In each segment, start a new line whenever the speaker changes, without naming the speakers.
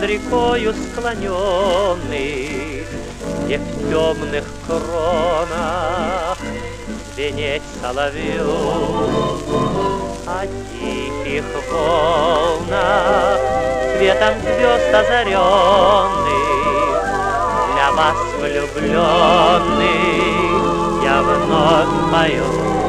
рекою склоненный, где в темных кронах звенеть соловью, о тихих волнах светом звезд озаренных, для вас, влюбленных, я вновь пою.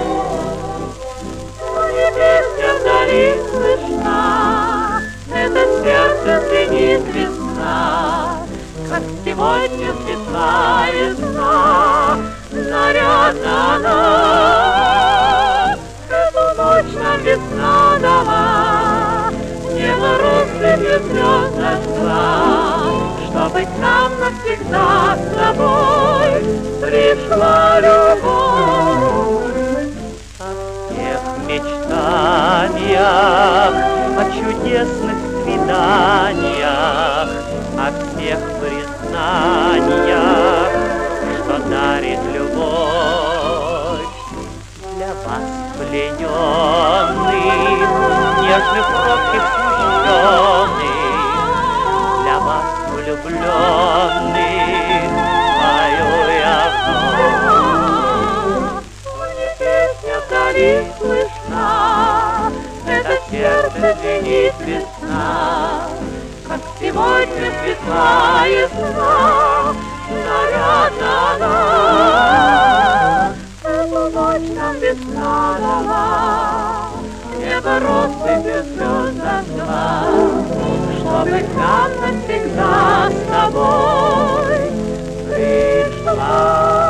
И песня вдали слышна, это сердце звенит весна, как сегодня светла весна, нарядна нас. Эту ночь нам весна дала, небо россыпью звезд зажгла, чтобы к нам навсегда с тобой пришла любовь. О всех мечтаниях, о чудесных свиданиях, о всех признаниях, что дарит любовь. Для вас плененных, нежных, робких, смущенных, для вас влюбленных, пою я вновь. Мне песня вдали слышна, это сердце звенит весна, как сегодня светла ясна, нарядна нас. Эту ночь нам весна дала, небо россыпью звезд зажгла, чтобы к нам навсегда с тобой пришла.